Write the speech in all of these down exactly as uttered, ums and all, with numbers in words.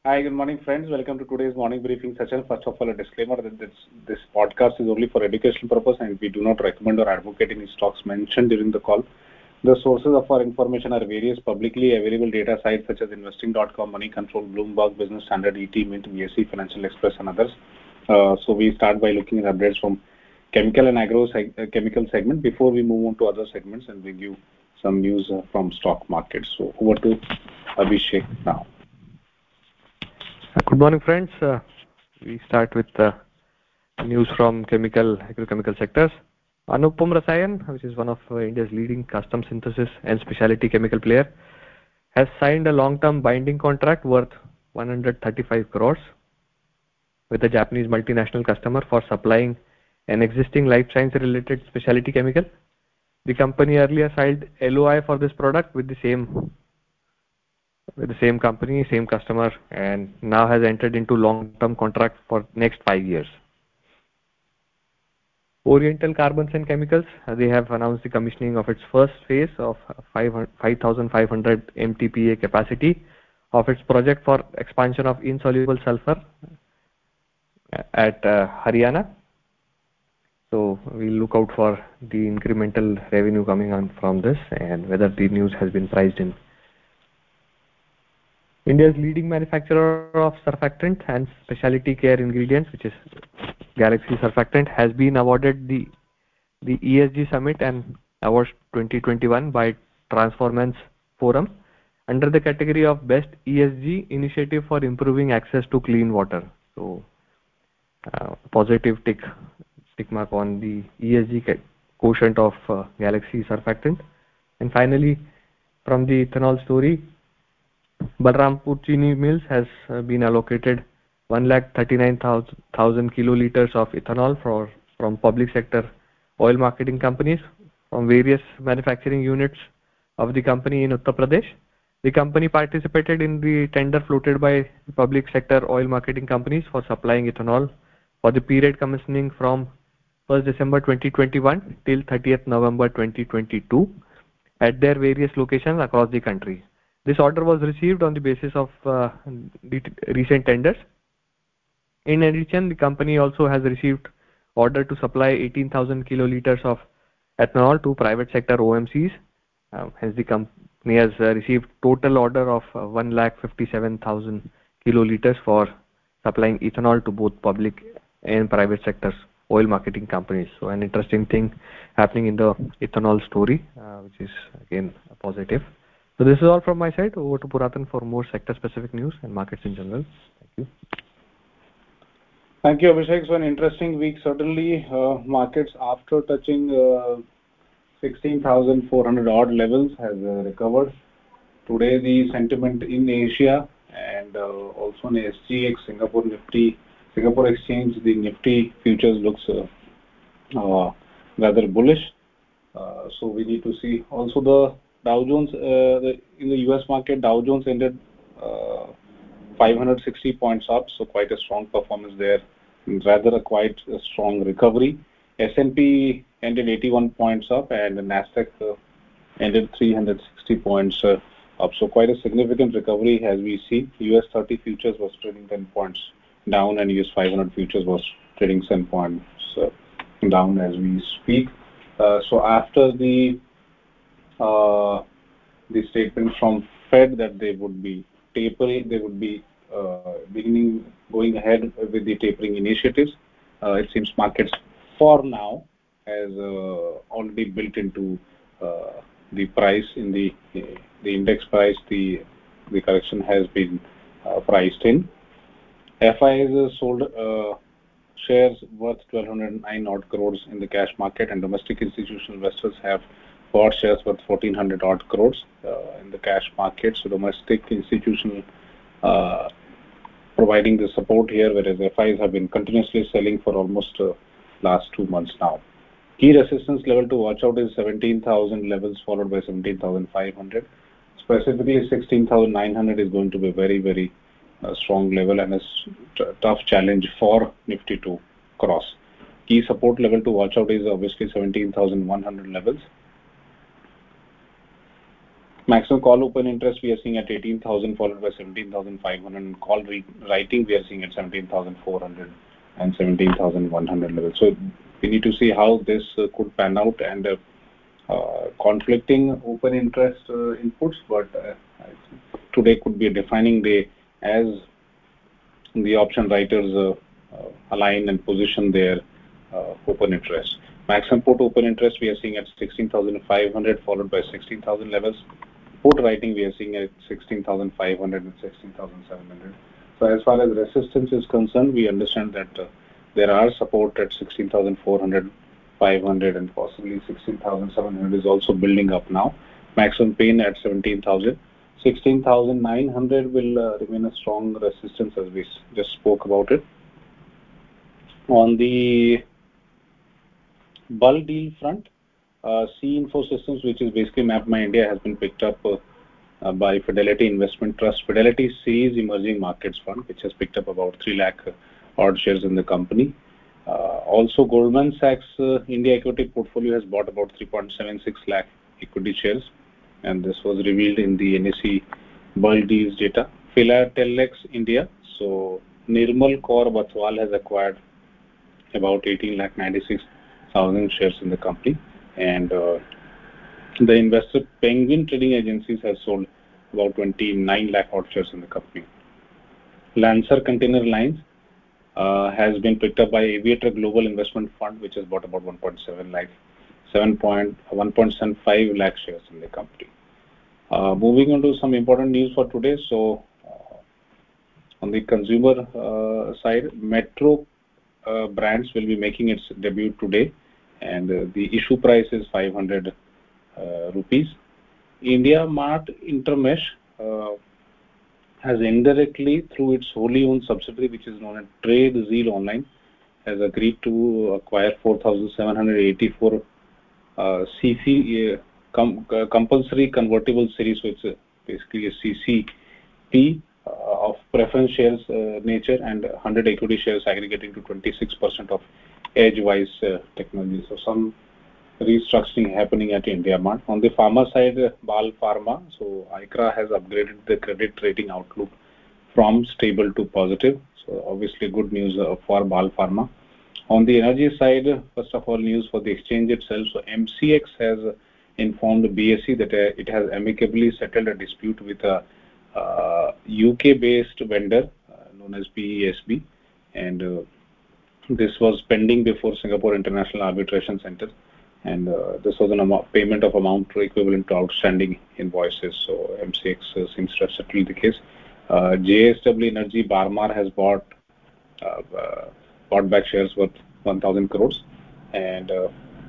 Hi, good morning, friends. Welcome to today's morning briefing session. First of all, a disclaimer that this, this podcast is only for educational purpose and we do not recommend or advocate any stocks mentioned during the call. The sources of our information are various publicly available data sites such as investing dot com, Money Control, Bloomberg, Business Standard, E T, Mint, B S E, Financial Express, and others. Uh, so we start by looking at updates from chemical and agro seg uh, chemical segment before we move on to other segments and bring you some news uh, from stock markets. So over to Abhishek now. Good morning, friends. Uh, we start with uh, news from chemical, agrochemical sectors. Anupam Rasayan, which is one of uh, India's leading custom synthesis and specialty chemical player, has signed a long-term binding contract worth one hundred thirty-five crores with a Japanese multinational customer for supplying an existing life science-related specialty chemical. The company earlier signed L O I for this product with the same with the same company, same customer, and now has entered into long-term contract for next five years. Oriental Carbons and Chemicals, uh, they have announced the commissioning of its first phase of five thousand five hundred M T P A capacity of its project for expansion of insoluble sulfur at uh, Haryana. So we'll look out for the incremental revenue coming on from this and whether the news has been priced in. India's leading manufacturer of surfactant and specialty care ingredients, which is Galaxy Surfactant, has been awarded the the E S G Summit and Awards twenty twenty-one by Transformance Forum under the category of Best E S G Initiative for Improving Access to Clean Water. So, uh, positive tick tick mark on the E S G quotient of uh, Galaxy Surfactant. And finally, from the ethanol story, Balrampur Chini Mills has uh, been allocated one lakh thirty-nine thousand kiloliters of ethanol for, from public sector oil marketing companies from various manufacturing units of the company in Uttar Pradesh. The company participated in the tender floated by public sector oil marketing companies for supplying ethanol for the period commencing from first December twenty twenty-one till thirtieth November twenty twenty-two at their various locations across the country. This order was received on the basis of uh, the recent tenders. In addition, the company also has received order to supply eighteen thousand kiloliters of ethanol to private sector O M Cs. Uh, hence, the company has uh, received total order of uh, one lakh fifty-seven thousand kiloliters for supplying ethanol to both public and private sectors oil marketing companies. So, an interesting thing happening in the ethanol story, uh, which is again a positive. So this is all from my side. Over to Puratan for more sector-specific news and markets in general. Thank you. Thank you, Abhishek. So an interesting week. Certainly, uh, markets after touching uh, sixteen thousand four hundred odd levels has uh, recovered. Today, the sentiment in Asia and uh, also in S G X, Singapore Nifty, Singapore Exchange, the Nifty futures looks uh, uh, rather bullish. Uh, so we need to see. Also, the Dow Jones uh, the, in the U S market, Dow Jones ended uh, five hundred sixty points up, so quite a strong performance there. Rather a quite a strong recovery. S and P ended eighty-one points up, and the Nasdaq uh, ended three hundred sixty points uh, up. So quite a significant recovery as we see. U S thirty futures was trading ten points down, and U S five hundred futures was trading ten points uh, down as we speak. Uh, so after the uh, the statement from Fed that they would be tapering, they would be uh, beginning going ahead with the tapering initiatives. Uh, it seems markets for now has uh, already built into uh, the price in the the index price. The the correction has been uh, priced in. F I has sold uh, shares worth twelve oh nine odd crores in the cash market, and domestic institutional investors have bought shares worth fourteen hundred odd crores uh, in the cash market. So domestic institutional uh, providing the support here, whereas F Is have been continuously selling for almost uh, last two months now. Key resistance level to watch out is seventeen thousand levels, followed by seventeen thousand five hundred. Specifically, sixteen thousand nine hundred is going to be a very, very uh, strong level and a tough challenge for Nifty to cross. Key support level to watch out is obviously seventeen thousand one hundred levels. Maximum call open interest we are seeing at eighteen thousand, followed by seventeen thousand five hundred. And call writing we are seeing at seventeen thousand four hundred and seventeen thousand one hundred level. So we need to see how this uh, could pan out, and uh, uh, conflicting open interest uh, inputs, but uh, today could be a defining day as the option writers uh, uh, align and position their uh, open interest. Maximum put open interest we are seeing at sixteen thousand five hundred, followed by sixteen thousand levels. Put writing we are seeing at sixteen thousand five hundred and sixteen thousand seven hundred. So as far as resistance is concerned, we understand that uh, there are support at sixteen thousand four hundred, five hundred, and possibly sixteen thousand seven hundred is also building up now. Maximum pain at seventeen thousand. sixteen thousand nine hundred will uh, remain a strong resistance, as we just spoke about it. On the bull deal front, uh, C Info Systems, which is basically MapMyIndia, has been picked up uh, uh, by Fidelity Investment Trust. Fidelity sees Emerging Markets Fund, which has picked up about three lakh uh, odd shares in the company. Uh, also, Goldman Sachs uh, India equity portfolio has bought about three point seven six lakh equity shares, and this was revealed in the N S E World Deals data. Philatelex India, so Nirmal Kaur Bathwal has acquired about eighteen lakh ninety-six thousand shares in the company, and uh, the investor Penguin Trading Agencies has sold about twenty-nine lakh odd shares in the company. Lancer Container Lines uh, has been picked up by Aviator Global Investment Fund, which has bought about one point seven lakh, seven point one point seven five lakh shares in the company. Uh, moving on to some important news for today. So, uh, on the consumer uh, side, Metro uh, Brands will be making its debut today, and uh, the issue price is five hundred uh, rupees. India Mart Intermesh uh, has indirectly, through its wholly owned subsidiary, which is known as Trade Zeal Online, has agreed to acquire four thousand seven hundred eighty-four uh, C C uh, com, uh, compulsory convertible series, so it's uh, basically a C C P uh, of preference shares uh, nature, and one hundred equity shares aggregating to twenty-six percent of Edgewise uh, technology. So some restructuring happening at India Mart. On the pharma side, uh, Bal Pharma, so I C R A has upgraded the credit rating outlook from stable to positive. So obviously good news uh, for Bal Pharma. On the energy side, first of all, news for the exchange itself. So M C X has informed B S E that uh, it has amicably settled a dispute with a uh, U K-based vendor uh, known as P E S B, and uh, this was pending before Singapore International Arbitration Center, and uh, this was an amount, payment of amount equivalent to outstanding invoices. So M C X uh, seems to have settled the case. Uh, J S W Energy Barmar has bought uh, uh, bought back shares worth one thousand crores, and uh,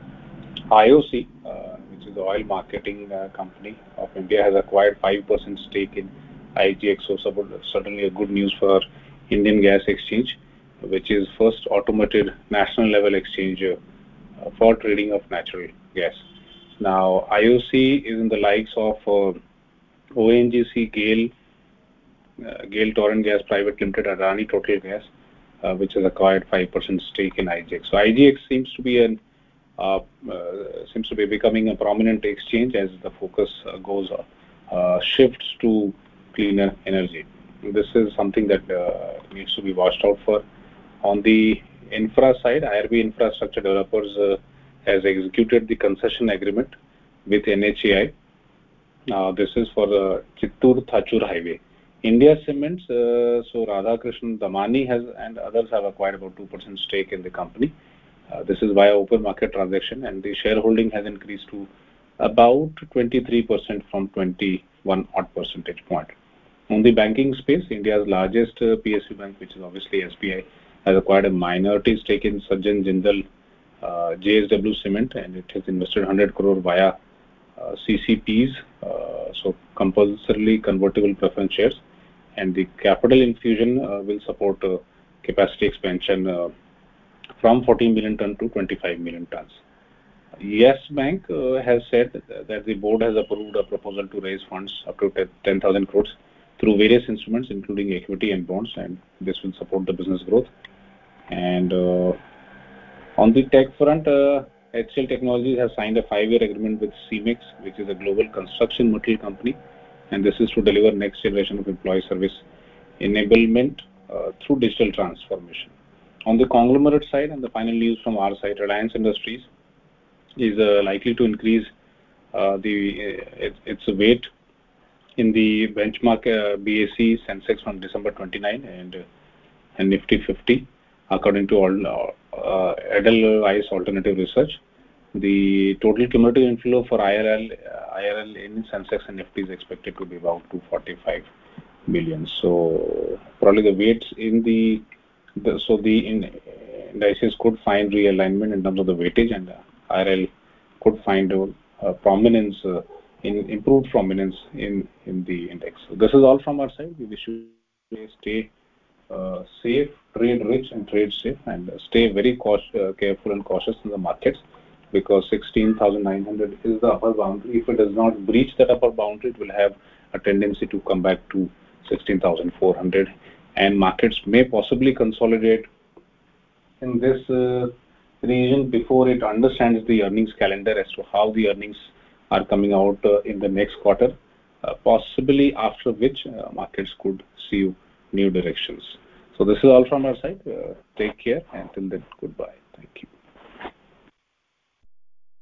I O C, uh, which is the oil marketing uh, company of India, has acquired five percent stake in I G X. So certainly a good news for Indian Gas Exchange, which is first automated national level exchange uh, for trading of natural gas. Now I O C is in the likes of uh, O N G C, GAIL, uh, GAIL Torrent Gas Private Limited, Adani Total Gas, uh, which has acquired five percent stake in I G X. So I G X seems to be an Uh, uh, seems to be becoming a prominent exchange as the focus uh, goes uh, shifts to cleaner energy. This is something that uh, needs to be watched out for. On the infra side, I R B Infrastructure Developers uh, has executed the concession agreement with N H A I. Uh, this is for the Chittoor-Thachur Highway. India Cements, uh, so Radhakrishnan Damani has and others have acquired about two percent stake in the company. Uh, this is via open market transaction, and the shareholding has increased to about twenty-three percent from twenty-one odd percentage point. On the banking space, India's largest uh, P S U bank, which is obviously S B I, has acquired a minority stake in Sajjan Jindal uh, J S W Cement, and it has invested one hundred crore via uh, C C Ps, uh, so compulsorily convertible preference shares, and the capital infusion uh, will support uh, capacity expansion uh, from fourteen million ton to twenty-five million tons. Yes Bank uh, has said that the board has approved a proposal to raise funds up to ten thousand crores through various instruments, including equity and bonds, and this will support the business growth. And uh, on the tech front, uh, H C L Technologies has signed a five-year agreement with CEMEX, which is a global construction material company, and this is to deliver next generation of employee service enablement uh, through digital transformation. On the conglomerate side, and the final news from our side, Reliance Industries is uh, likely to increase uh, the uh, its, its weight in the benchmark uh, B S E Sensex from December twenty-ninth and, uh, and Nifty fifty, according to all, uh, Edelweiss Alternative Research. The total cumulative inflow for I R L, uh, I R L in Sensex and Nifty is expected to be about two hundred forty-five billion. So probably the weights in the, the so the in, indices could find realignment in terms of the weightage, and uh, I R L could find a, a prominence, uh, in improved prominence in in the index. So this is all from our side. We wish you stay uh, safe, trade rich, and trade safe, and uh, stay very cautious, uh, careful and cautious in the markets, because sixteen thousand nine hundred is the upper boundary. If it does not breach that upper boundary, it will have a tendency to come back to sixteen thousand four hundred, and markets may possibly consolidate in this uh, region before it understands the earnings calendar as to how the earnings are coming out uh, in the next quarter, uh, possibly after which uh, markets could see new directions. So this is all from our side. Uh, take care, and till then, goodbye.